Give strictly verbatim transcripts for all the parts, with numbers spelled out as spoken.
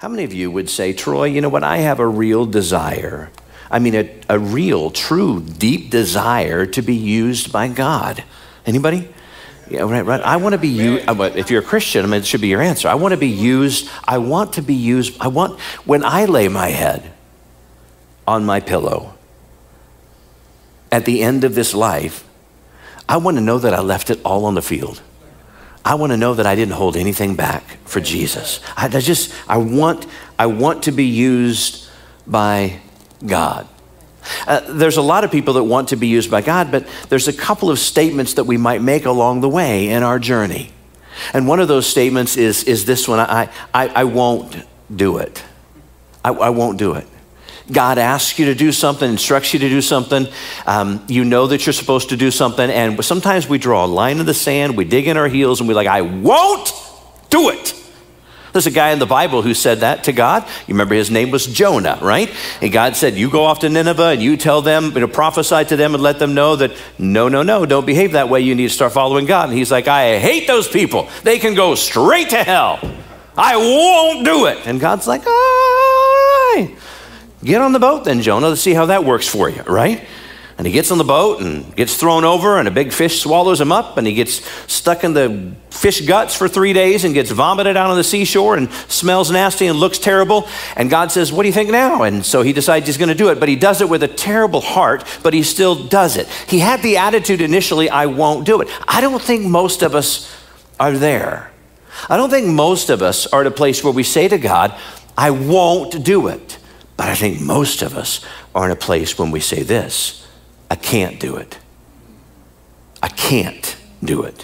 How many of you would say, Troy, you know what, I have a real desire. I mean, a, a real, true, deep desire to be used by God. Anybody? Yeah, right, right. I want to be used. If you're a Christian, I mean, it should be your answer. I want to be used. I want to be used. I want, when I lay my head on my pillow at the end of this life, I want to know that I left it all on the field. I want to know that I didn't hold anything back for Jesus. I, I just, I want, I want to be used by God. Uh, there's a lot of people that want to be used by God, but there's a couple of statements that we might make along the way in our journey. And one of those statements is, is this one, I, I, I won't do it. I, I won't do it. God asks you to do something, instructs you to do something. Um, you know that you're supposed to do something. And sometimes we draw a line in the sand, we dig in our heels and we're like, I won't do it. There's a guy in the Bible who said that to God. You remember his name was Jonah, right? And God said, you go off to Nineveh and you tell them, you know, prophesy to them and let them know that, no, no, no, don't behave that way. You need to start following God. And he's like, I hate those people. They can go straight to hell. I won't do it. And God's like, all right. Get on the boat then, Jonah. Let's see how that works for you, right? And he gets on the boat and gets thrown over and a big fish swallows him up and he gets stuck in the fish guts for three days and gets vomited out on the seashore and smells nasty and looks terrible. And God says, what do you think now? And so he decides he's going to do it, but he does it with a terrible heart, but he still does it. He had the attitude initially, I won't do it. I don't think most of us are there. I don't think most of us are at a place where we say to God, I won't do it. But I think most of us are in a place when we say this, I can't do it. I can't do it.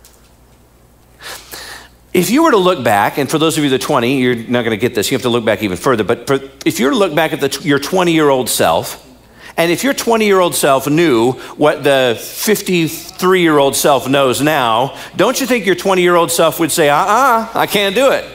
If you were to look back, and for those of you that are twenty, you're not going to get this, you have to look back even further, but for, if you were to look back at the, your twenty-year-old self, and if your twenty-year-old self knew what the fifty-three-year-old self knows now, don't you think your twenty-year-old self would say, uh-uh, I can't do it.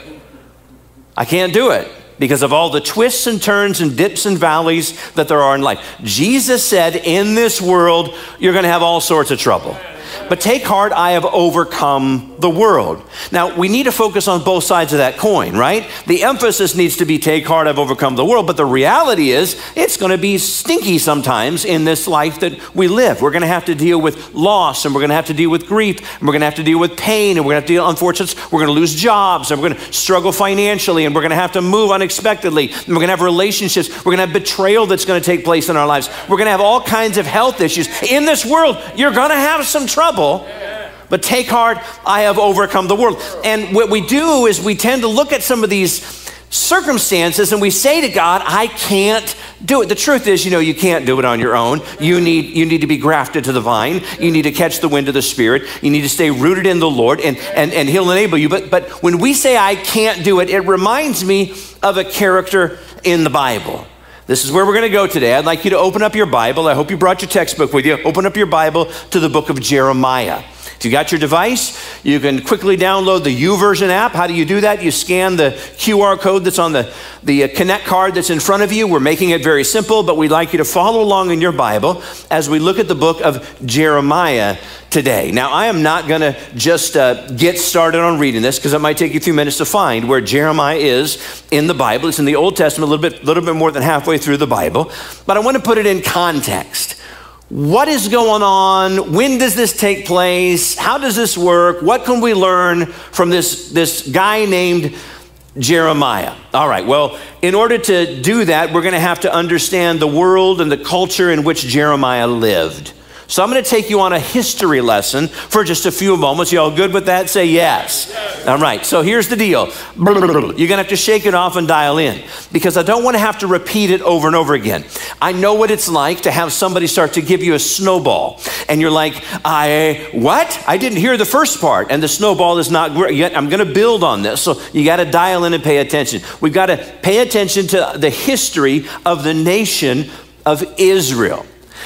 I can't do it. Because of all the twists and turns and dips and valleys that there are in life. Jesus said, in this world, you're going to have all sorts of trouble. But take heart, I have overcome the world. Now, we need to focus on both sides of that coin, right? The emphasis needs to be take heart, I've overcome the world. But the reality is, it's going to be stinky sometimes in this life that we live. We're going to have to deal with loss, and we're going to have to deal with grief, and we're going to have to deal with pain, and we're going to have to deal, unfortunately, we're going to lose jobs, and we're going to struggle financially, and we're going to have to move unexpectedly, and we're going to have relationships, we're going to have betrayal that's going to take place in our lives. We're going to have all kinds of health issues. In this world, you're going to have some trouble. But take heart, I have overcome the world. And what we do is we tend to look at some of these circumstances and we say to God, I can't do it. The truth is, you know, you can't do it on your own. You need, you need to be grafted to the vine. You need to catch the wind of the Spirit. You need to stay rooted in the Lord, and, and, and He'll enable you. But, but when we say I can't do it, it reminds me of a character in the Bible. This is where we're going to go today. I'd like you to open up your Bible. I hope you brought your textbook with you. Open up your Bible to the book of Jeremiah. If you got your device, you can quickly download the YouVersion app. How do you do that? You scan the Q R code that's on the, the Connect card that's in front of you. We're making it very simple, but we'd like you to follow along in your Bible as we look at the book of Jeremiah today. Now, I am not going to just uh, get started on reading this because it might take you a few minutes to find where Jeremiah is in the Bible. It's in the Old Testament, a little bit, little bit more than halfway through the Bible, but I want to put it in context. What is going on? When does this take place? How does this work? What can we learn from this, this guy named Jeremiah? All right, well, in order to do that, we're going to have to understand the world and the culture in which Jeremiah lived. So I'm going to take you on a history lesson for just a few moments. You all good with that? Say yes. All right, so here's the deal. You're going to have to shake it off and dial in because I don't want to have to repeat it over and over again. I know what it's like to have somebody start to give you a snowball and you're like, I, what? I didn't hear the first part and the snowball is not great yet. I'm going to build on this. So you got to dial in and pay attention. We've got to pay attention to the history of the nation of Israel.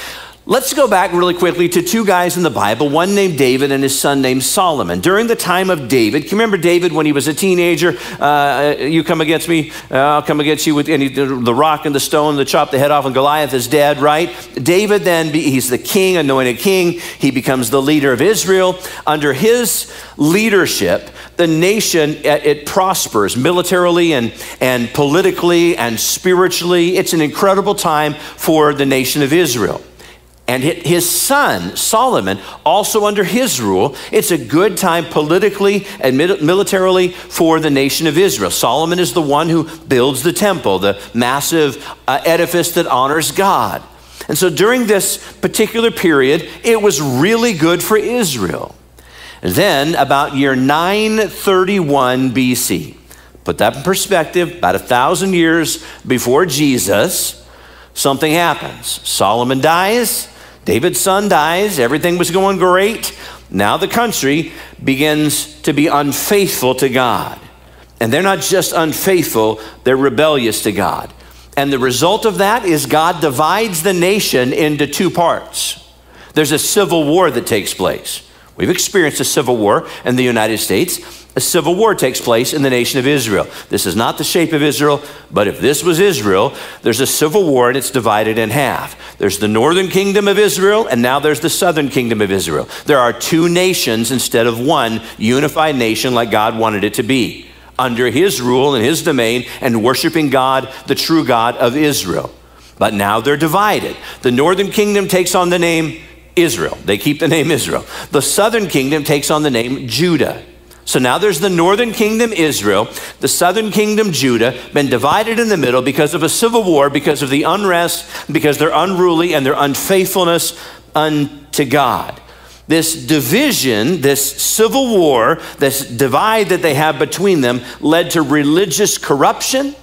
Let's go back really quickly to two guys in the Bible, one named David and his son named Solomon. During the time of David, can you remember David when he was a teenager? Uh, you come against me, uh, I'll come against you with and he, the rock and the stone, the chop the head off, and Goliath is dead, right? David then, he's the king, anointed king. He becomes the leader of Israel. Under his leadership, the nation, it prospers militarily and, and politically and spiritually. It's an incredible time for the nation of Israel. And his son, Solomon, also under his rule, it's a good time politically and militarily for the nation of Israel. Solomon is the one who builds the temple, the massive uh, edifice that honors God. And so during this particular period, it was really good for Israel. And then about year nine thirty-one B C, put that in perspective, about a thousand years before Jesus, something happens. Solomon dies. David's son dies. Everything was going great. Now the country begins to be unfaithful to God. And they're not just unfaithful, they're rebellious to God. And the result of that is God divides the nation into two parts. There's a civil war that takes place. We've experienced a civil war in the United States. A civil war takes place in the nation of Israel. This is not the shape of Israel, but if this was Israel, there's a civil war and it's divided in half. There's the northern kingdom of Israel, and now there's the southern kingdom of Israel. There are two nations instead of one unified nation like God wanted it to be, under his rule and his domain and worshiping God, the true God of Israel. But now they're divided. The northern kingdom takes on the name Israel. They keep the name Israel. The southern kingdom takes on the name Judah. So now there's the northern kingdom, Israel, the southern kingdom, Judah, been divided in the middle because of a civil war, because of the unrest, because they're unruly and their unfaithfulness unto God. This division, this civil war, this divide that they have between them led to religious corruption,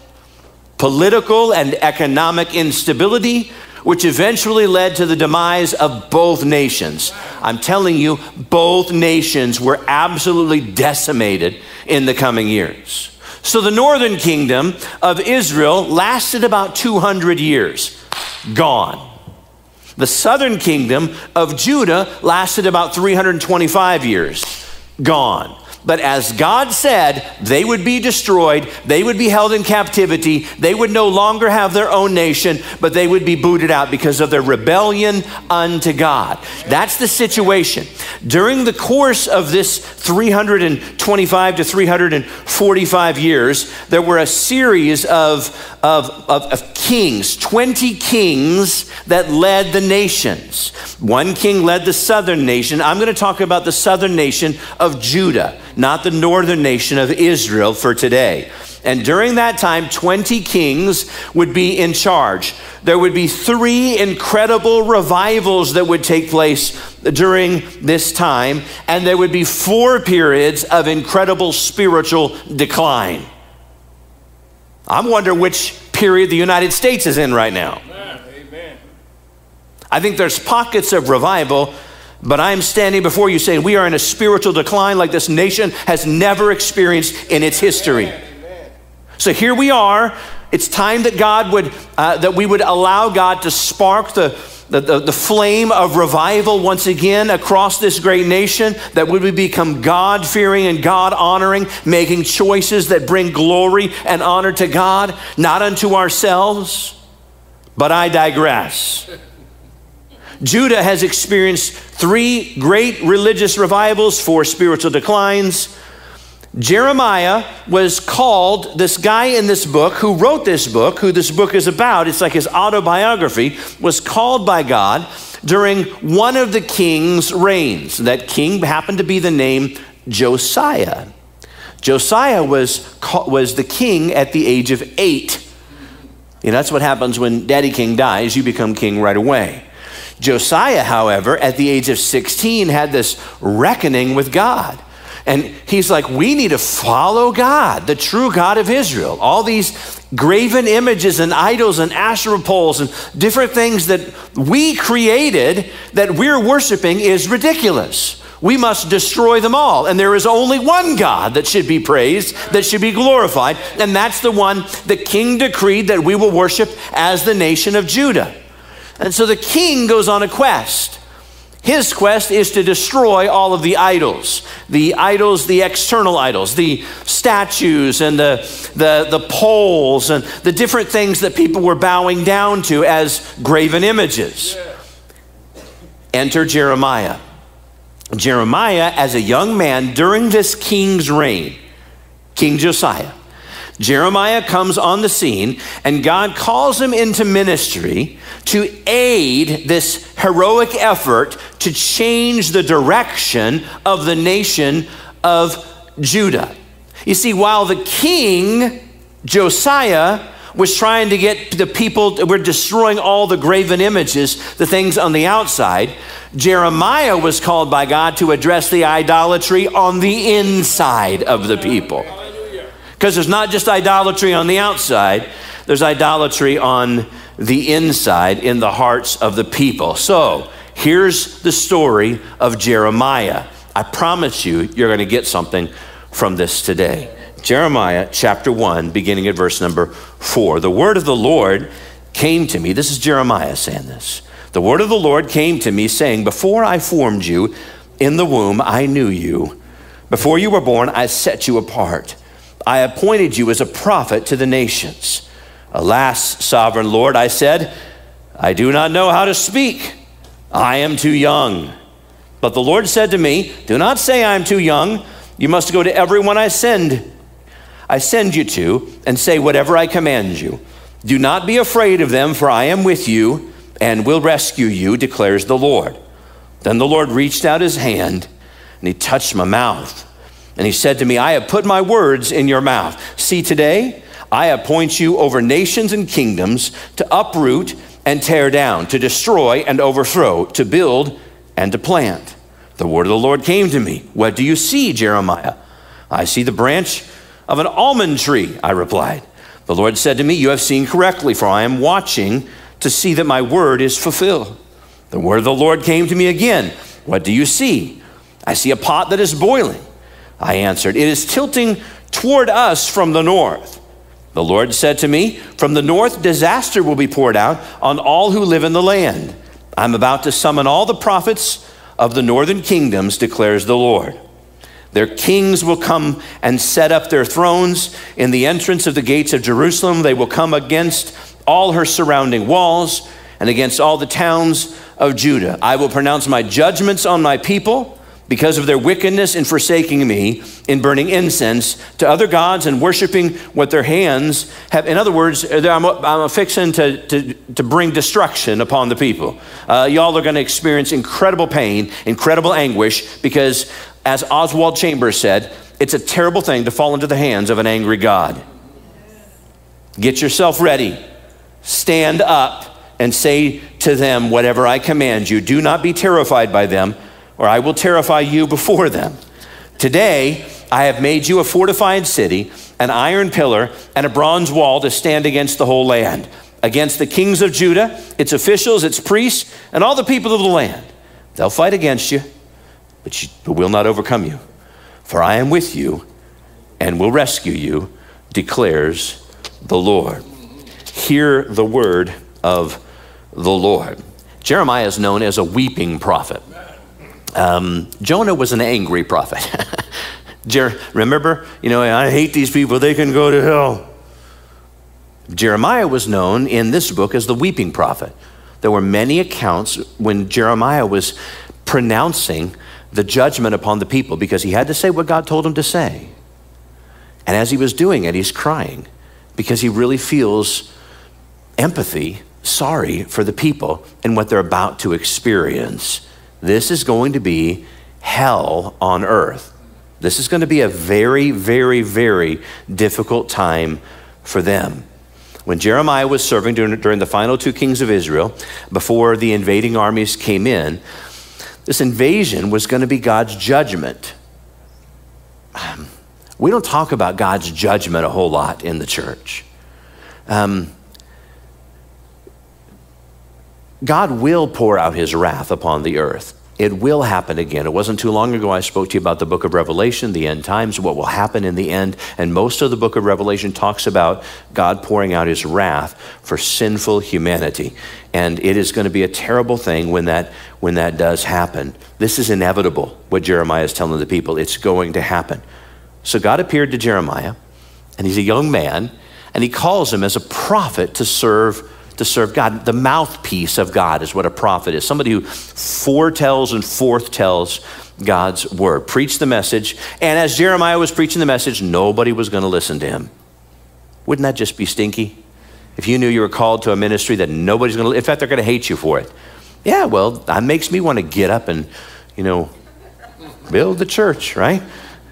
political and economic instability, which eventually led to the demise of both nations. I'm telling you, both nations were absolutely decimated in the coming years. So the northern kingdom of Israel lasted about two hundred years, gone. The southern kingdom of Judah lasted about three hundred twenty-five years, gone. But as God said, they would be destroyed, they would be held in captivity, they would no longer have their own nation, but they would be booted out because of their rebellion unto God. That's the situation. During the course of this three hundred twenty-five to three hundred forty-five years, there were a series of, of, of, of kings, twenty kings that led the nations. One king led the southern nation. I'm going to talk about the southern nation of Judah, not the northern nation of Israel for today. And during that time, twenty kings would be in charge. There would be three incredible revivals that would take place during this time, and there would be four periods of incredible spiritual decline. I wonder which period the United States is in right now. Amen. I think there's pockets of revival, but I'm standing before you saying we are in a spiritual decline like this nation has never experienced in its history. Amen. So here we are. It's time that God would, uh, that we would allow God to spark the, the, the, the flame of revival once again across this great nation, that we would become God-fearing and God-honoring, making choices that bring glory and honor to God, not unto ourselves. But I digress. Judah has experienced three great religious revivals, four spiritual declines. Jeremiah was called, this guy in this book who wrote this book, who this book is about, it's like his autobiography, was called by God during one of the king's reigns. That king happened to be the name Josiah. Josiah was, was the king at the age of eight. You know, that's what happens when Daddy King dies, you become king right away. Josiah, however, at the age of sixteen, had this reckoning with God. And he's like, we need to follow God, the true God of Israel. All these graven images and idols and Asherah poles and different things that we created that we're worshiping is ridiculous. We must destroy them all. And there is only one God that should be praised, that should be glorified. And that's the one the king decreed that we will worship as the nation of Judah. And so the king goes on a quest. His quest is to destroy all of the idols, the idols, the external idols, the statues and the, the, the poles and the different things that people were bowing down to as graven images. Enter Jeremiah. Jeremiah, as a young man during this king's reign, King Josiah, Jeremiah comes on the scene, and God calls him into ministry to aid this heroic effort to change the direction of the nation of Judah. You see, while the king, Josiah, was trying to get the people, we're destroying all the graven images, the things on the outside, Jeremiah was called by God to address the idolatry on the inside of the people. Because there's not just idolatry on the outside, there's idolatry on the inside in the hearts of the people. So here's the story of Jeremiah. I promise you, you're going to get something from this today. Jeremiah chapter one, beginning at verse number four. The word of the Lord came to me. This is Jeremiah saying this. The word of the Lord came to me saying, before I formed you in the womb, I knew you. Before you were born, I set you apart. I appointed you as a prophet to the nations. Alas, sovereign Lord, I said, I do not know how to speak. I am too young. But the Lord said to me, do not say I am too young. You must go to everyone I send. I send you to and say whatever I command you. Do not be afraid of them, for I am with you and will rescue you, declares the Lord. Then the Lord reached out his hand and he touched my mouth. And he said to me, I have put my words in your mouth. See, today I appoint you over nations and kingdoms to uproot and tear down, to destroy and overthrow, to build and to plant. The word of the Lord came to me. What do you see, Jeremiah? I see the branch of an almond tree, I replied. The Lord said to me, you have seen correctly, for I am watching to see that my word is fulfilled. The word of the Lord came to me again. What do you see? I see a pot that is boiling. I answered, it is tilting toward us from the north. The Lord said to me, from the north, disaster will be poured out on all who live in the land. I'm about to summon all the prophets of the northern kingdoms, declares the Lord. Their kings will come and set up their thrones in the entrance of the gates of Jerusalem. They will come against all her surrounding walls and against all the towns of Judah. I will pronounce my judgments on my people because of their wickedness in forsaking me, in burning incense to other gods and worshiping what their hands have. In other words, I'm, I'm fixing to, to, to bring destruction upon the people. Uh, y'all are going to experience incredible pain, incredible anguish, because as Oswald Chambers said, it's a terrible thing to fall into the hands of an angry God. Get yourself ready. Stand up and say to them whatever I command you. Do not be terrified by them, or I will terrify you before them. Today, I have made you a fortified city, an iron pillar, and a bronze wall to stand against the whole land, against the kings of Judah, its officials, its priests, and all the people of the land. They'll fight against you, but you but will not overcome you. For I am with you and will rescue you, declares the Lord. Hear the word of the Lord. Jeremiah is known as a weeping prophet. Um, Jonah was an angry prophet. Jer- remember, you know, I hate these people, they can go to hell. Jeremiah was known in this book as the weeping prophet. There were many accounts when Jeremiah was pronouncing the judgment upon the people because he had to say what God told him to say. And as he was doing it, he's crying because he really feels empathy, sorry for the people and what they're about to experience. This is going to be hell on earth. This is going to be a very, very, very difficult time for them. When Jeremiah was serving during, during the final two kings of Israel, before the invading armies came in, this invasion was going to be God's judgment. Um, we don't talk about God's judgment a whole lot in the church. Um, God will pour out his wrath upon the earth. It will happen again. It wasn't too long ago I spoke to you about the book of Revelation, the end times, what will happen in the end. And most of the book of Revelation talks about God pouring out his wrath for sinful humanity. And it is going to be a terrible thing when that, when that does happen. This is inevitable, what Jeremiah is telling the people. It's going to happen. So God appeared to Jeremiah, and he's a young man, and he calls him as a prophet to serve to serve God. The mouthpiece of God is what a prophet is. Somebody who foretells and forthtells God's word. Preach the message. And as Jeremiah was preaching the message, nobody was going to listen to him. Wouldn't that just be stinky? If you knew you were called to a ministry that nobody's going to, in fact, they're going to hate you for it. Yeah, well, that makes me want to get up and, you know, build the church, right?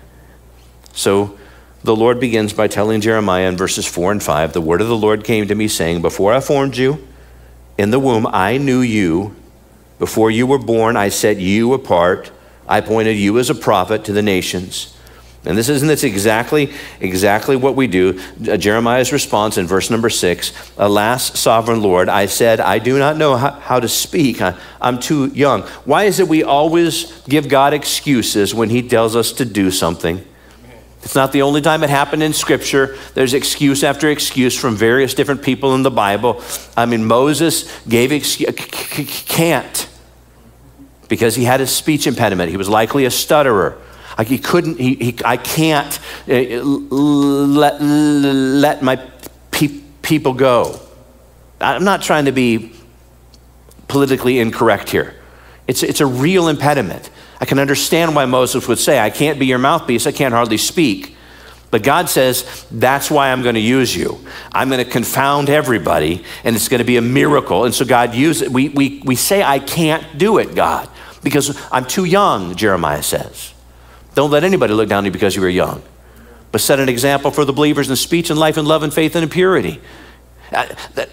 So the Lord begins by telling Jeremiah in verses four and five, the word of the Lord came to me saying, before I formed you in the womb, I knew you. Before you were born, I set you apart. I appointed you as a prophet to the nations. And this isn't this exactly, exactly what we do. Uh, Jeremiah's response in verse number six, alas, sovereign Lord, I said, I do not know how, how to speak. I, I'm too young. Why is it we always give God excuses when he tells us to do something? It's not the only time it happened in Scripture. There's excuse after excuse from various different people in the Bible. I mean, Moses gave excuse, can't, because he had a speech impediment. He was likely a stutterer. Like he couldn't, he, he I can't let, let my pe- people go. I'm not trying to be politically incorrect here. It's, it's a real impediment. I can understand why Moses would say, I can't be your mouthpiece, I can't hardly speak. But God says, that's why I'm going to use you. I'm going to confound everybody, and it's going to be a miracle. And so God uses, we, we, we say, I can't do it, God, because I'm too young, Jeremiah says. Don't let anybody look down on you because you were young, but set an example for the believers in speech and life and love and faith and in purity. I,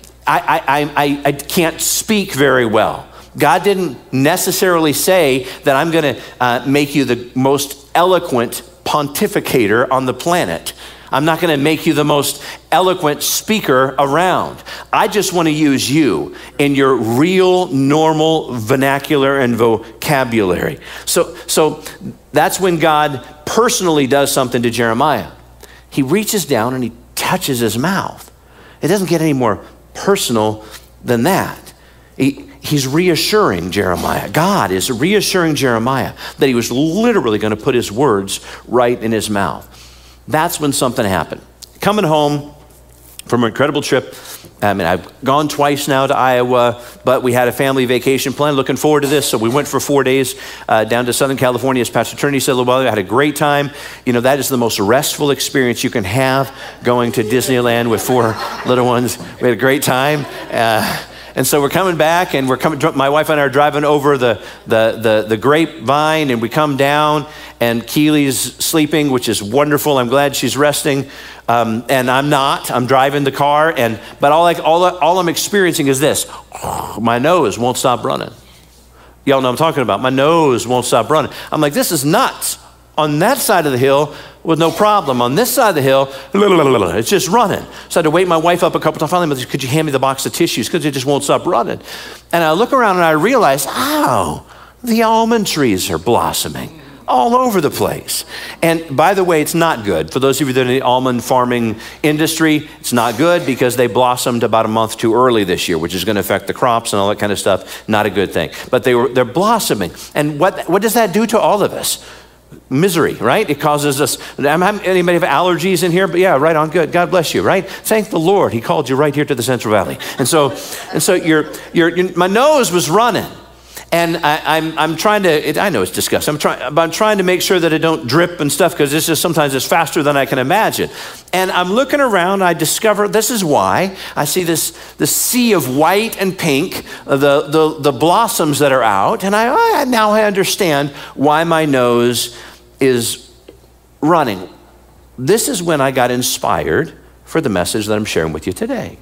I, I, I, I can't speak very well. God didn't necessarily say that I'm going to uh, make you the most eloquent pontificator on the planet. I'm not going to make you the most eloquent speaker around. I just want to use you in your real, normal vernacular and vocabulary. So, so that's when God personally does something to Jeremiah. He reaches down and he touches his mouth. It doesn't get any more personal than that. He, He's reassuring Jeremiah. God is reassuring Jeremiah that he was literally going to put his words right in his mouth. That's when something happened. Coming home from an incredible trip. I mean, I've gone twice now to Iowa, but we had a family vacation plan. Looking forward to this. So we went for four days uh, down to Southern California, as Pastor Turney said a little while ago. I had a great time. You know, that is the most restful experience you can have, going to Disneyland with four little ones. We had a great time. Uh, And so we're coming back, and we're coming. My wife and I are driving over the, the, the, the grapevine, and we come down, and Keely's sleeping, which is wonderful. I'm glad she's resting, um, and I'm not. I'm driving the car, and but all, I, all, all I'm experiencing is this. My nose won't stop running. Y'all know what I'm talking about. My nose won't stop running. I'm like, this is nuts. On that side of the hill with no problem. On this side of the hill, it's just running. So I had to wake my wife up a couple times. Finally, could you hand me the box of tissues? Because it just won't stop running. And I look around and I realize, oh, the almond trees are blossoming all over the place. And by the way, it's not good. For those of you that are in the almond farming industry, it's not good because they blossomed about a month too early this year, which is going to affect the crops and all that kind of stuff. Not a good thing. But they were, they're blossoming. And what, what does that do to all of us? Misery, right? It causes us, anybody have allergies in here? But yeah, right on, good. God bless you, right? Thank the Lord. He called you right here to the Central Valley. And so, and so your, your, your my nose was running. And I, I'm, I'm trying to, it, I know it's disgusting. I'm trying, but I'm trying to make sure that it don't drip and stuff, because it's just sometimes it's faster than I can imagine. And I'm looking around, I discover this is why. I see this, this sea of white and pink, the, the, the blossoms that are out. And I, I now I understand why my nose is running. This is when I got inspired for the message that I'm sharing with you today.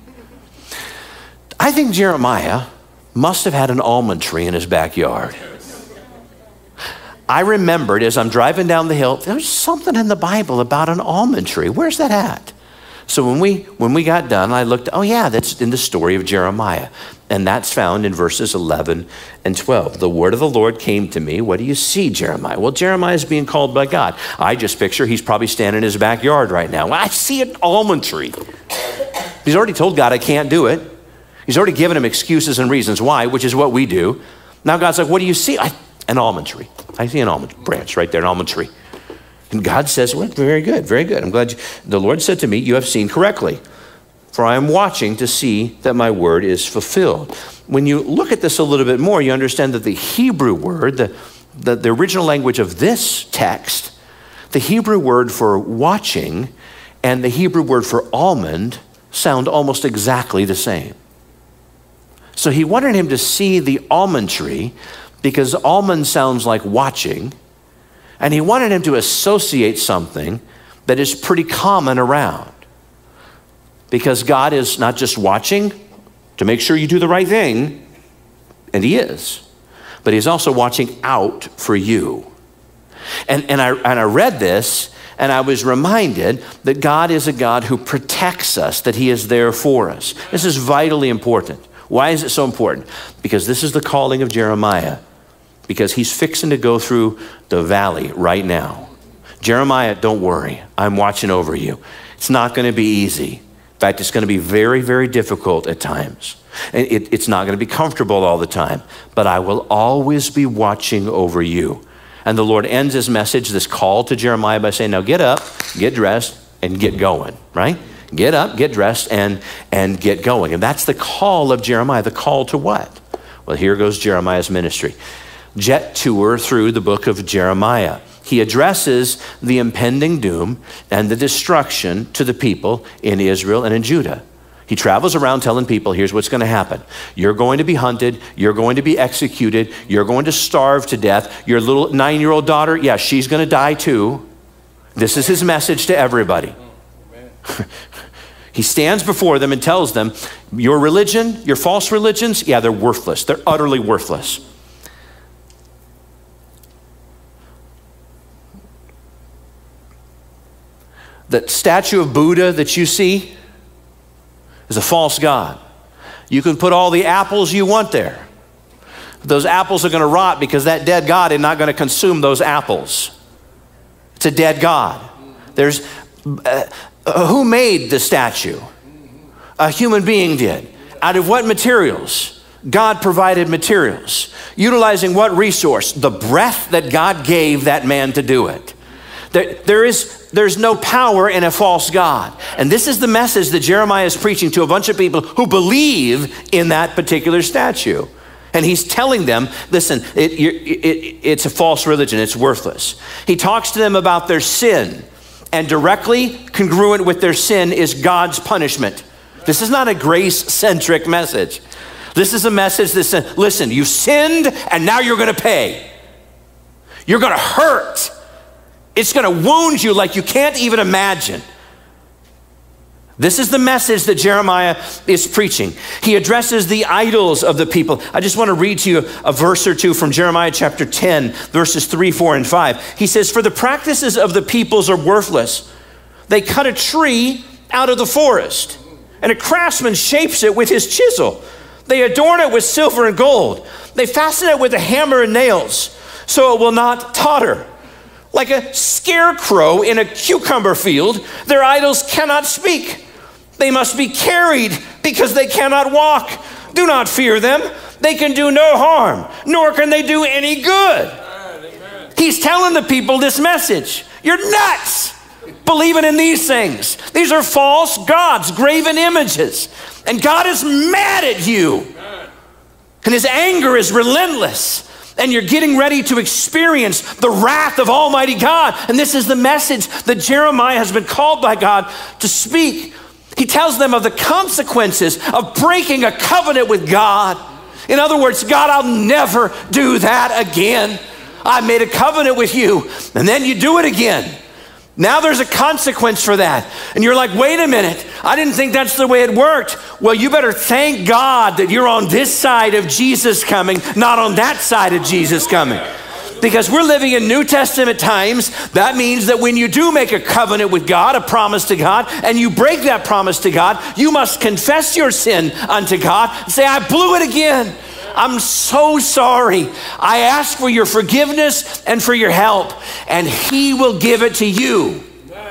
I think Jeremiah must have had an almond tree in his backyard. I remembered as I'm driving down the hill, there's something in the Bible about an almond tree. Where's that at? So when we when we got done, I looked, oh yeah, that's in the story of Jeremiah. And that's found in verses eleven and twelve. The word of the Lord came to me. What do you see, Jeremiah? Well, Jeremiah is being called by God. I just picture he's probably standing in his backyard right now. Well, I see an almond tree. He's already told God I can't do it. He's already given him excuses and reasons why, which is what we do. Now God's like, what do you see? I, an almond tree. I see an almond branch right there, an almond tree. And God says, well, very good, very good. I'm glad you, the Lord said to me, you have seen correctly, for I am watching to see that my word is fulfilled. When you look at this a little bit more, you understand that the Hebrew word, the, the, the original language of this text, the Hebrew word for watching and the Hebrew word for almond sound almost exactly the same. So he wanted him to see the almond tree because almond sounds like watching. And he wanted him to associate something that is pretty common around. Because God is not just watching to make sure you do the right thing, and he is, but he's also watching out for you. And, and, I, and I read this, and I was reminded that God is a God who protects us, that he is there for us. This is vitally important. Why is it so important? Because this is the calling of Jeremiah. Because he's fixing to go through the valley right now. Jeremiah, don't worry. I'm watching over you. It's not going to be easy. In fact, it's going to be very, very difficult at times. And it, it's not going to be comfortable all the time. But I will always be watching over you. And the Lord ends his message, this call to Jeremiah, by saying, now get up, get dressed, and get going, right? Get up, get dressed, and, and get going. And that's the call of Jeremiah. The call to what? Well, here goes Jeremiah's ministry. Jet tour through the book of Jeremiah. He addresses the impending doom and the destruction to the people in Israel and in Judah. He travels around telling people, here's what's going to happen. You're going to be hunted. You're going to be executed. You're going to starve to death. Your little nine-year-old daughter, yeah, she's going to die too. This is his message to everybody. He stands before them and tells them, your religion, your false religions, yeah, they're worthless. They're utterly worthless. That statue of Buddha that you see is a false god. You can put all the apples you want there. Those apples are going to rot because that dead god is not going to consume those apples. It's a dead god. There's uh, uh, who made the statue? A human being did. Out of what materials? God provided materials. Utilizing what resource? The breath that God gave that man to do it. There, there is There's no power in a false god. And this is the message that Jeremiah is preaching to a bunch of people who believe in that particular statue. And he's telling them, listen, it, it, it's a false religion. It's worthless. He talks to them about their sin. And directly congruent with their sin is God's punishment. This is not a grace-centric message. This is a message that says, listen, you sinned and now you're going to pay. You're going to hurt. It's going to wound you like you can't even imagine. This is the message that Jeremiah is preaching. He addresses the idols of the people. I just want to read to you a verse or two from Jeremiah chapter ten, verses three, four, and five. He says, for the practices of the peoples are worthless. They cut a tree out of the forest, and a craftsman shapes it with his chisel. They adorn it with silver and gold. They fasten it with a hammer and nails, so it will not totter. Like a scarecrow in a cucumber field, their idols cannot speak. They must be carried because they cannot walk. Do not fear them. They can do no harm, nor can they do any good. Amen. He's telling the people this message. You're nuts believing in these things. These are false gods, graven images. And God is mad at you. And his anger is relentless. And you're getting ready to experience the wrath of Almighty God. And this is the message that Jeremiah has been called by God to speak. He tells them of the consequences of breaking a covenant with God. In other words, God, I'll never do that again. I made a covenant with you, and then you do it again. Now there's a consequence for that. And you're like, wait a minute, I didn't think that's the way it worked. Well, you better thank God that you're on this side of Jesus coming, not on that side of Jesus coming. Because we're living in New Testament times, that means that when you do make a covenant with God, a promise to God, and you break that promise to God, you must confess your sin unto God and say, I blew it again. I'm so sorry. I ask for your forgiveness and for your help, and he will give it to you.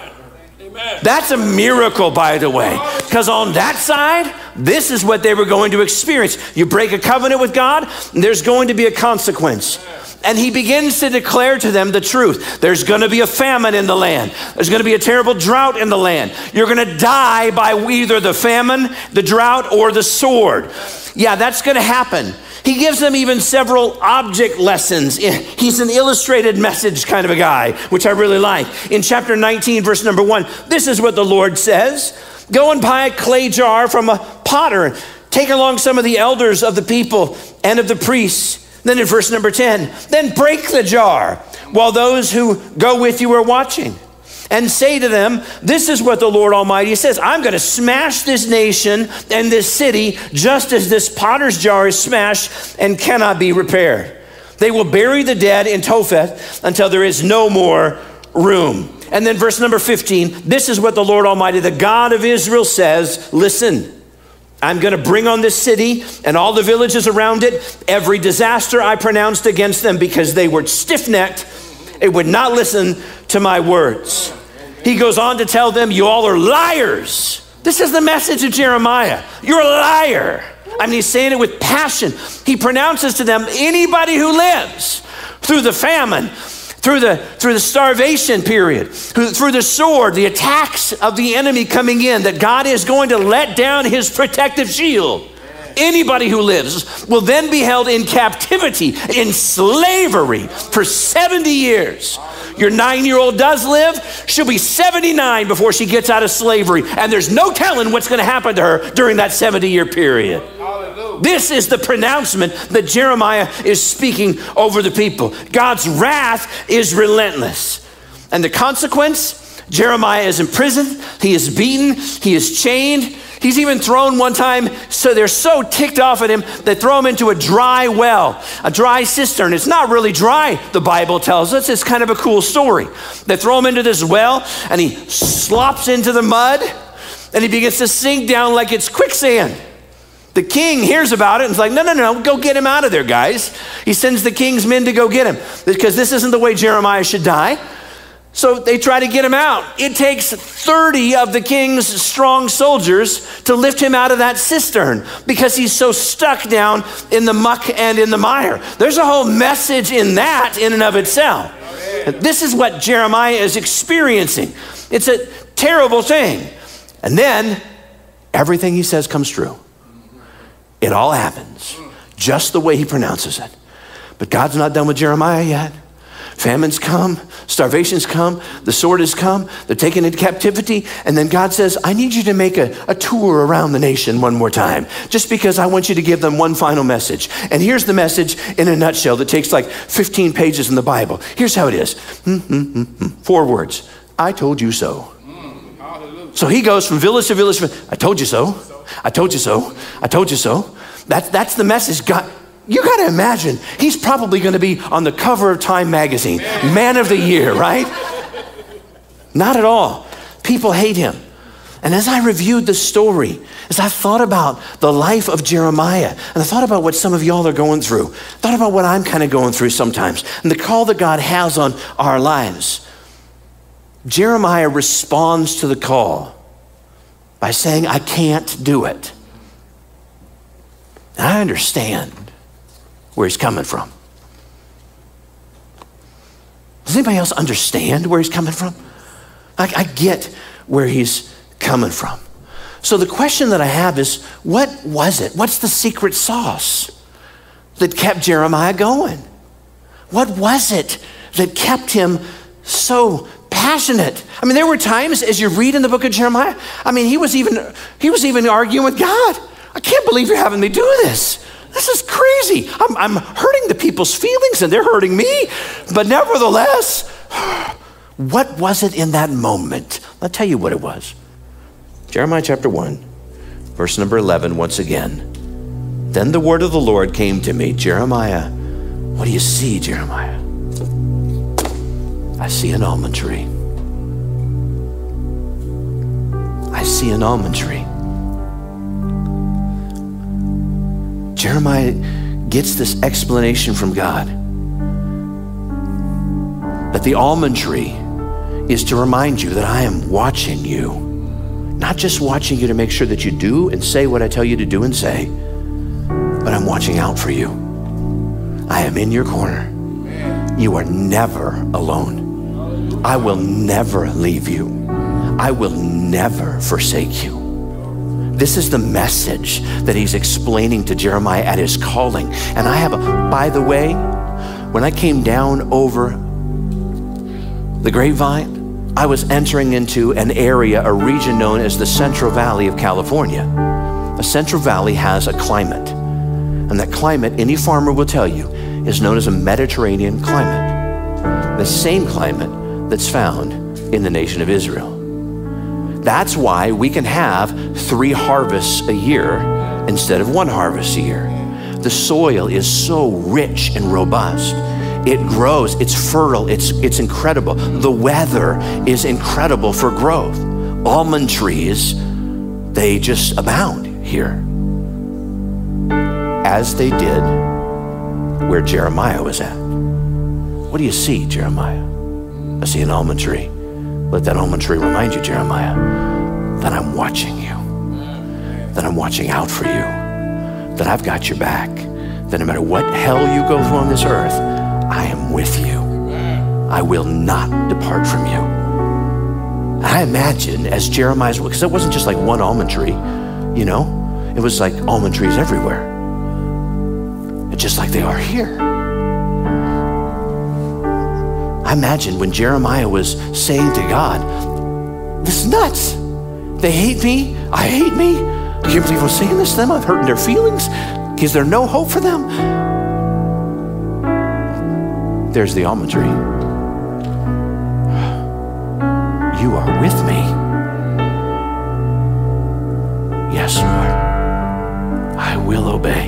Amen. That's a miracle, by the way, because on that side, this is what they were going to experience. You break a covenant with God, there's going to be a consequence. And he begins to declare to them the truth. There's going to be a famine in the land. There's going to be a terrible drought in the land. You're going to die by either the famine, the drought, or the sword. Yeah, that's going to happen. He gives them even several object lessons. He's an illustrated message kind of a guy, which I really like. In chapter nineteen, verse number one, this is what the Lord says. Go and buy a clay jar from a potter. Take along some of the elders of the people and of the priests. Then in verse number ten, then break the jar while those who go with you are watching. And say to them, this is what the Lord Almighty says. I'm going to smash this nation and this city just as this potter's jar is smashed and cannot be repaired. They will bury the dead in Topheth until there is no more room. And then verse number fifteen, this is what the Lord Almighty, the God of Israel says, listen, I'm going to bring on this city and all the villages around it every disaster I pronounced against them because they were stiff-necked. It would not listen to my words. He goes on to tell them, you all are liars. This is the message of Jeremiah. You're a liar. I mean, he's saying it with passion. He pronounces to them, anybody who lives through the famine, through the through the starvation period, through, through the sword, the attacks of the enemy coming in, that God is going to let down his protective shield. Anybody who lives will then be held in captivity, in slavery for seventy years. Your nine-year-old does live. She'll be seventy-nine before she gets out of slavery. And there's no telling what's going to happen to her during that seventy-year period. Hallelujah. This is the pronouncement that Jeremiah is speaking over the people. God's wrath is relentless. And the consequence, Jeremiah is imprisoned. He is beaten. He is chained. He's even thrown one time, so they're so ticked off at him, they throw him into a dry well, a dry cistern. It's not really dry, the Bible tells us. It's kind of a cool story. They throw him into this well, and he slops into the mud, and he begins to sink down like it's quicksand. The king hears about it and is like, no, no, no, go get him out of there, guys. He sends the king's men to go get him, because this isn't the way Jeremiah should die. So they try to get him out. It takes thirty of the king's strong soldiers to lift him out of that cistern because he's so stuck down in the muck and in the mire. There's a whole message in that in and of itself. This is what Jeremiah is experiencing. It's a terrible thing. And then everything he says comes true. It all happens just the way he pronounces it. But God's not done with Jeremiah yet. Famines come, starvations come, the sword has come, they're taken into captivity, and then God says, I need you to make a, a tour around the nation one more time, just because I want you to give them one final message. And here's the message in a nutshell that takes like fifteen pages in the Bible. Here's how it is. Four words. I told you so. So he goes from village to village. I told you so. I told you so. I told you so. That's, that's the message. God. You got to imagine, he's probably going to be on the cover of Time magazine, man of the year, right? Not at all. People hate him. And as I reviewed the story, as I thought about the life of Jeremiah, and I thought about what some of y'all are going through, thought about what I'm kind of going through sometimes, and the call that God has on our lives, Jeremiah responds to the call by saying, I can't do it. And I understand where he's coming from. Does anybody else understand where he's coming from? I, I get where he's coming from. So the question that I have is, what was it? What's the secret sauce that kept Jeremiah going? What was it that kept him so passionate? I mean, there were times as you read in the book of Jeremiah, I mean, he was even, he was even arguing with God. I can't believe you're having me do this. This is crazy. I'm, I'm hurting the people's feelings and they're hurting me. But nevertheless, what was it in that moment? I'll tell you what it was. Jeremiah chapter one, verse number eleven, once again. Then the word of the Lord came to me, Jeremiah, what do you see, Jeremiah? I see an almond tree. I see an almond tree. Jeremiah gets this explanation from God that the almond tree is to remind you that I am watching you. Not just watching you to make sure that you do and say what I tell you to do and say, but I'm watching out for you. I am in your corner. You are never alone. I will never leave you. I will never forsake you. This is the message that he's explaining to Jeremiah at his calling. And I have a, by the way, when I came down over the Grapevine, I was entering into an area, a region known as the Central Valley of California. The Central Valley has a climate. And that climate, any farmer will tell you, is known as a Mediterranean climate. The same climate that's found in the nation of Israel. That's why we can have three harvests a year instead of one harvest a year. The soil is so rich and robust. It grows, it's fertile, it's, it's incredible. The weather is incredible for growth. Almond trees, they just abound here. As they did where Jeremiah was at. What do you see, Jeremiah? I see an almond tree. Let that almond tree remind you, Jeremiah, that I'm watching you, that I'm watching out for you, that I've got your back, that no matter what hell you go through on this earth, I am with you. I will not depart from you. I imagine as Jeremiah's, because it wasn't just like one almond tree, you know, it was like almond trees everywhere, just like they are here. I imagine when Jeremiah was saying to God, this is nuts. They hate me. I hate me. I can't believe I'm saying this to them. I'm hurting their feelings. Is there no hope for them? There's the almond tree. You are with me. Yes, Lord. I will obey.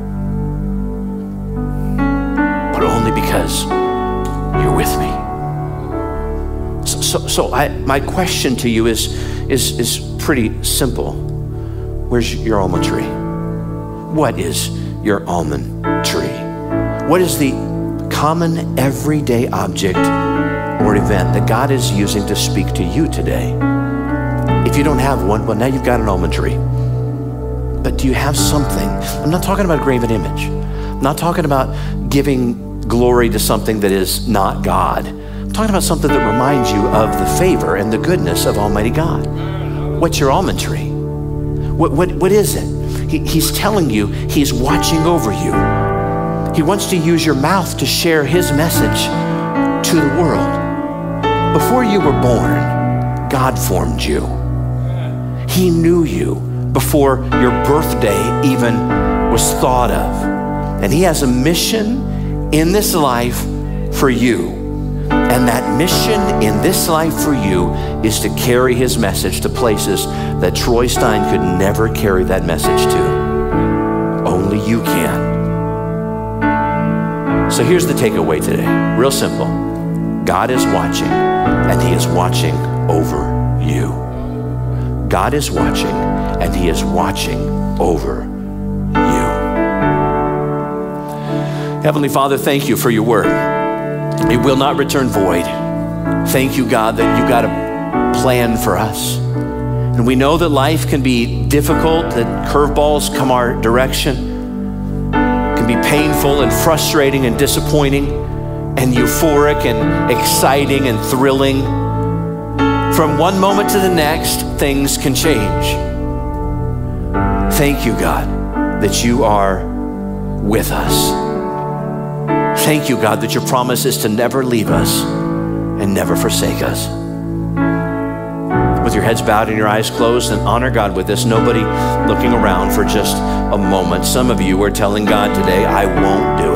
But only because you're with me. So, so, so I, my question to you is, is, is pretty simple. Where's your almond tree? What is your almond tree? What is the common everyday object or event that God is using to speak to you today? If you don't have one, well, now you've got an almond tree. But do you have something? I'm not talking about a graven image. I'm not talking about giving glory to something that is not God. I'm talking about something that reminds you of the favor and the goodness of Almighty God. What's your almond tree? What, what, what is it? He, he's telling you he's watching over you. He wants to use your mouth to share his message to the world. Before you were born, God formed you. He knew you before your birthday even was thought of. And he has a mission in this life for you. And that mission in this life for you is to carry his message to places that Troy Stein could never carry that message to. Only you can. So here's the takeaway today. Real simple. God is watching, and he is watching over you. God is watching, and he is watching over you. Heavenly Father, thank you for your word. It will not return void. Thank you, God, that you've got a plan for us. And we know that life can be difficult, that curveballs come our direction, can be painful and frustrating and disappointing and euphoric and exciting and thrilling. From one moment to the next, things can change. Thank you, God, that you are with us. Thank you, God, that your promise is to never leave us and never forsake us. With your heads bowed and your eyes closed, and honor God with this. Nobody looking around for just a moment. Some of you are telling God today, I won't do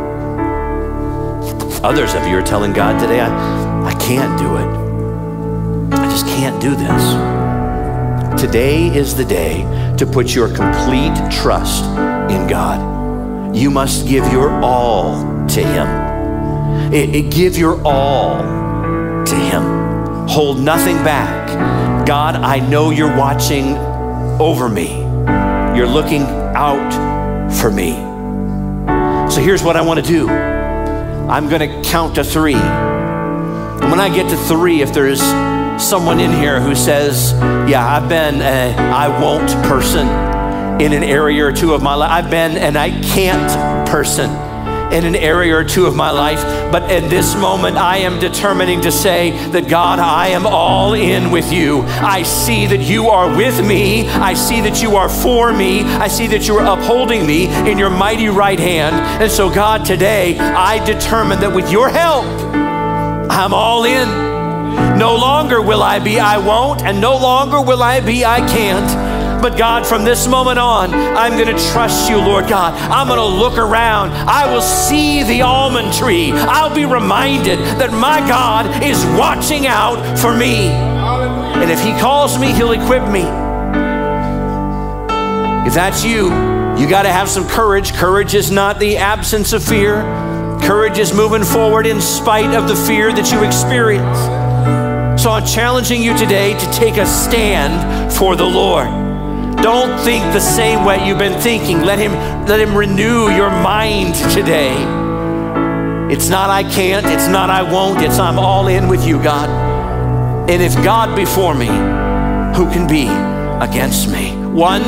it. Others of you are telling God today, I, I can't do it. I just can't do this. Today is the day to put your complete trust in God. You must give your all to him. It, it, give your all to him. Hold nothing back. God, I know you're watching over me. You're looking out for me. So here's what I want to do. I'm going to count to three. And when I get to three, if there's someone in here who says, yeah, I've been a I won't person in an area or two of my life. I've been an I can't person in an area or two of my life. But in this moment, I am determining to say that, God, I am all in with you. I see that you are with me. I see that you are for me. I see that you are upholding me in your mighty right hand. And so, God, today, I determine that with your help, I'm all in. No longer will I be I won't, and no longer will I be I can't. But God, from this moment on, I'm going to trust you, Lord God. I'm going to look around. I will see the almond tree. I'll be reminded that my God is watching out for me. And if he calls me, he'll equip me. If that's you, you got to have some courage. Courage is not the absence of fear. Courage is moving forward in spite of the fear that you experience. So I'm challenging you today to take a stand for the Lord. Don't think the same way you've been thinking. Let him, let him renew your mind today. It's not I can't, it's not I won't, it's I'm all in with you, God. And if God be for me, who can be against me? One,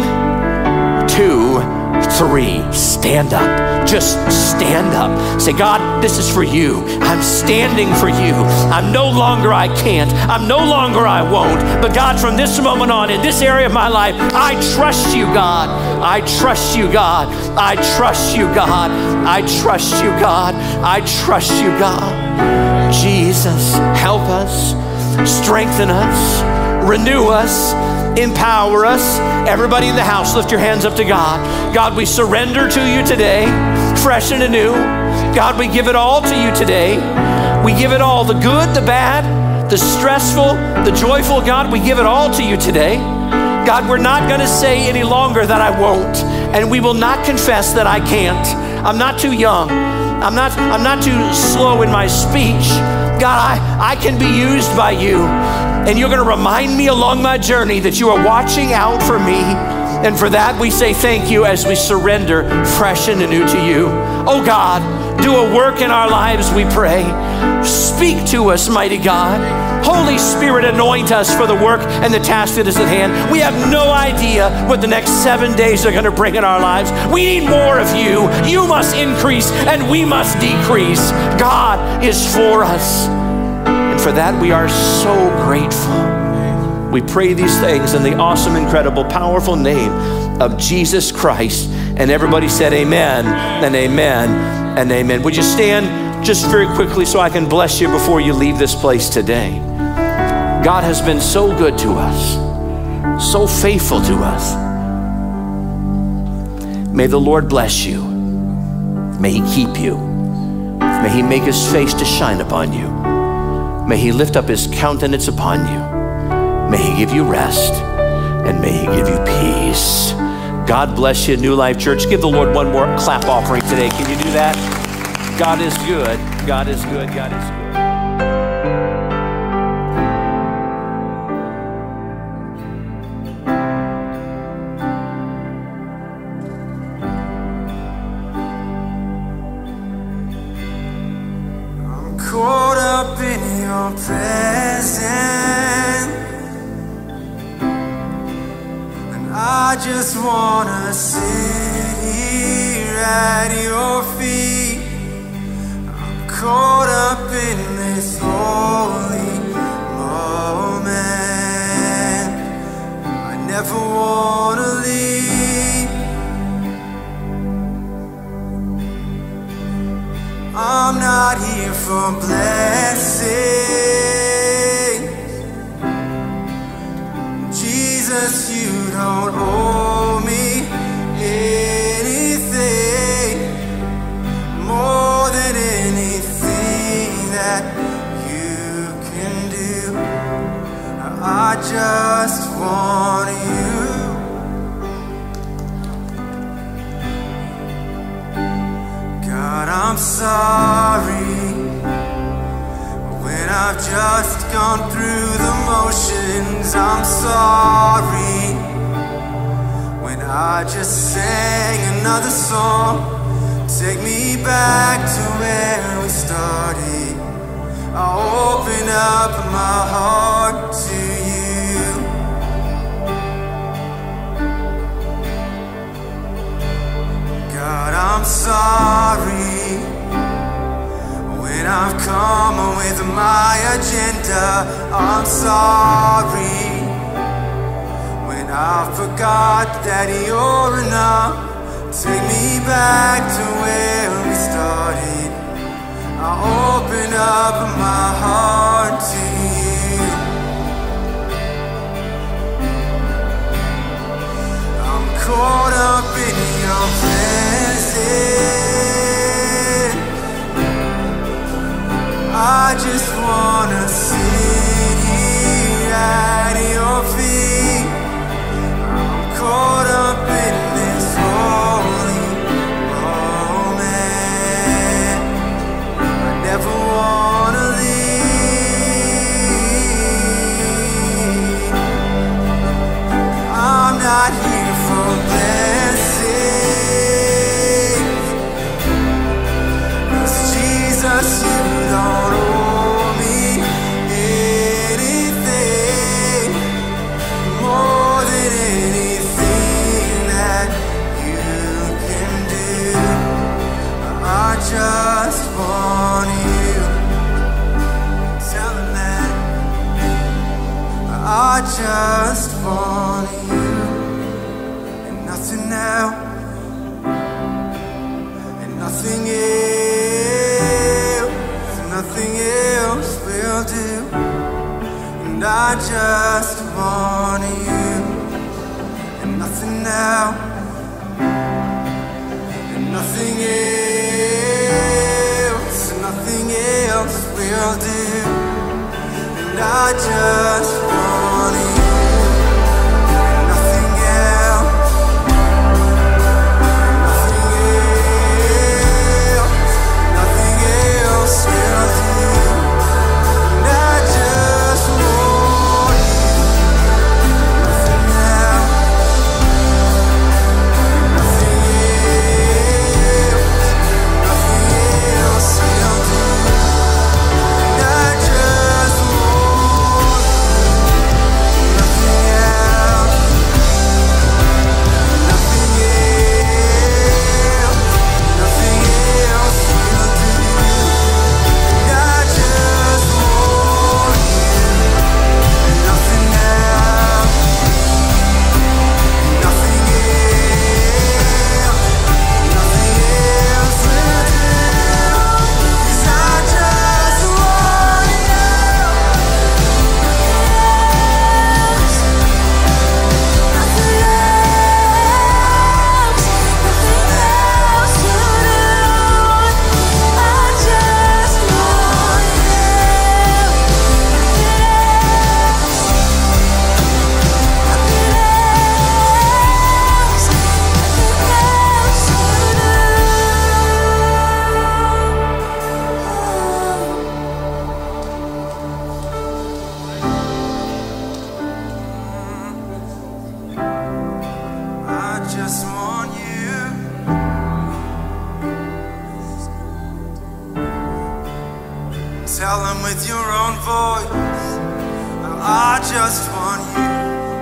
two, three. Stand up. Just stand up. Say, God, this is for you. I'm standing for you. I'm no longer I can't. I'm no longer I won't. But God, from this moment on, in this area of my life, I trust you, God. I trust you, God. I trust you, God. I trust you, God. I trust you, God. Jesus, help us. Strengthen us. Renew us. Empower us. Everybody in the house, lift your hands up to God. God, we surrender to you today, fresh and anew. God, we give it all to you today. We give it all, the good, the bad, the stressful, the joyful. God, we give it all to you today. God, we're not going to say any longer that I won't, and we will not confess that I can't. I'm not too young. I'm not, I'm not too slow in my speech. God, I, I can be used by you. And you're going to remind me along my journey that you are watching out for me. And for that, we say thank you as we surrender fresh and anew to you. Oh God, do a work in our lives, we pray. Speak to us, mighty God. Holy Spirit, anoint us for the work and the task that is at hand. We have no idea what the next seven days are going to bring in our lives. We need more of you. You must increase and we must decrease. God is for us. And for that, we are so grateful. We pray these things in the awesome, incredible, powerful name of Jesus Christ. And everybody said amen and amen and amen. Would you stand just very quickly so I can bless you before you leave this place today? God has been so good to us, so faithful to us. May the Lord bless you. May he keep you. May he make his face to shine upon you. May he lift up his countenance upon you. May he give you rest, and may he give you peace. God bless you, New Life Church. Give the Lord one more clap offering today. Can you do that? God is good. God is good. God is good. I'm caught up in your presence, and I just wanna sit here at your feet. I'm caught up in this holy moment. I never wanna leave. I'm not here for blessings. Jesus, you don't owe me anything more than anything that you can do. I just want you. God, I'm sorry when I I've just gone through the motions. I'm sorry when I just sang another song. Take me back to where we started. I'll open up my heart to you. God, I'm sorry when I've come with my agenda. I'm sorry when I forgot that you're enough. Take me back to where we started. I'll open up my heart to you. I'm caught up in your presence. I just wanna sit here at your feet. I'm caught up in this holy moment. I never wanna leave. I'm not here for blessings, 'cause Jesus, you don't owe me anything more than anything that you can do. I just want you. Tell him that. I just want you and nothing else, and nothing else, nothing else will do. And I just want you and nothing else, and nothing else, nothing else will do. And I just want you and nothing else, nothing else, nothing else will do. And I just want you, nothing else, nothing else, nothing else will do. And I just want you, nothing else, nothing else, nothing else will do. And I just want you, nothing else, nothing else, nothing else will do. 'Cause I just want you. I just want you. Tell them with your own voice. I just want you.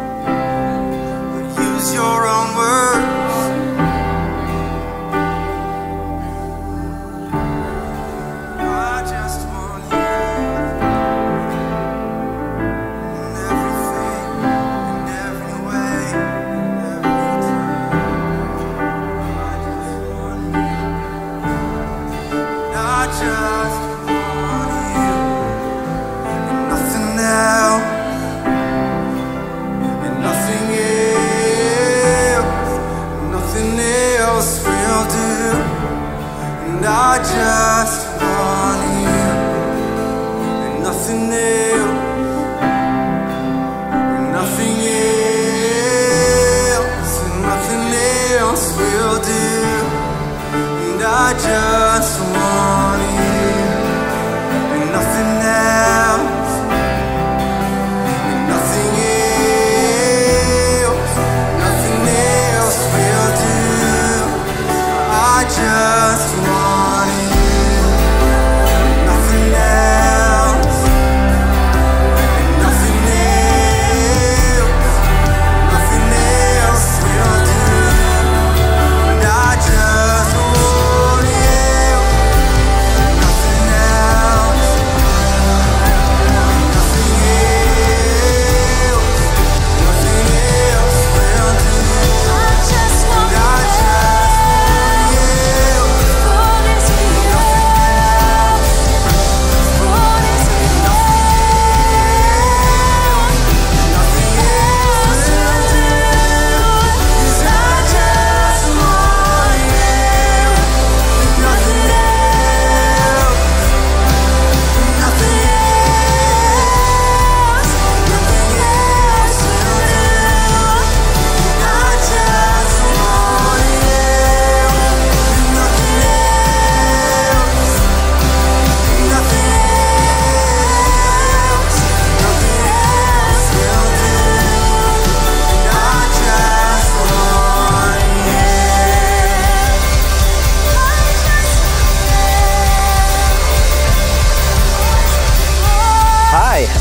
Use your own words. I just want you. In everything, in every way, in every time. I just want you. I just want you. And nothing else, and nothing else, nothing else will do. And I just want you and nothing else, and nothing else, and nothing else will do. And I just want you and nothing else,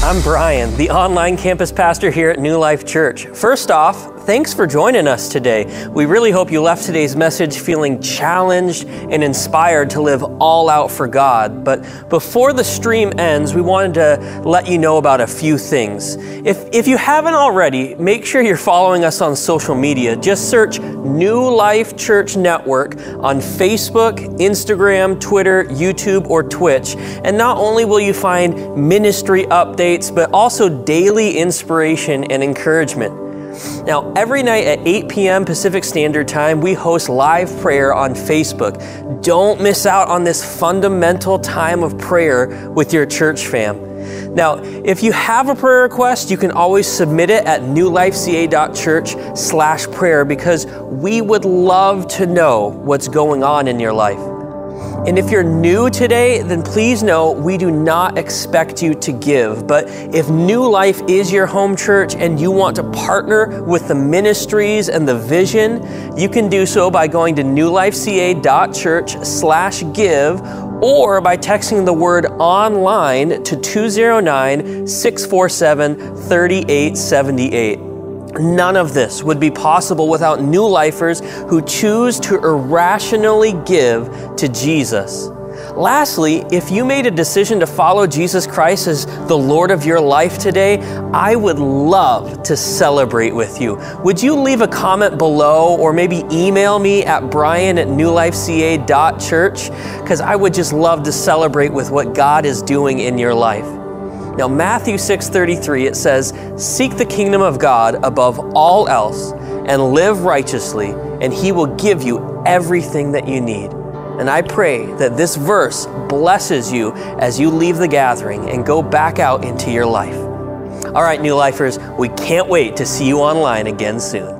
I'm Brian, the online campus pastor here at New Life Church. First off, thanks for joining us today. We really hope you left today's message feeling challenged and inspired to live all out for God. But before the stream ends, we wanted to let you know about a few things. If, if you haven't already, make sure you're following us on social media. Just search New Life Church Network on Facebook, Instagram, Twitter, YouTube, or Twitch. And not only will you find ministry updates, but also daily inspiration and encouragement. Now, every night at eight p.m. Pacific Standard Time, we host live prayer on Facebook. Don't miss out on this fundamental time of prayer with your church fam. Now, if you have a prayer request, you can always submit it at newlifeca.church slash prayer because we would love to know what's going on in your life. And if you're new today, then please know we do not expect you to give. But if New Life is your home church and you want to partner with the ministries and the vision, you can do so by going to newlifeca.church slash give or by texting the word online to two oh nine, six four seven, three eight seven eight. None of this would be possible without new lifers who choose to irrationally give to Jesus. Lastly, if you made a decision to follow Jesus Christ as the Lord of your life today, I would love to celebrate with you. Would you leave a comment below or maybe email me at brian at newlifeca.church? Because I would just love to celebrate with what God is doing in your life. Now, Matthew six thirty-three, it says, "Seek the kingdom of God above all else and live righteously, and He will give you everything that you need." And I pray that this verse blesses you as you leave the gathering and go back out into your life. All right, New Lifers, we can't wait to see you online again soon.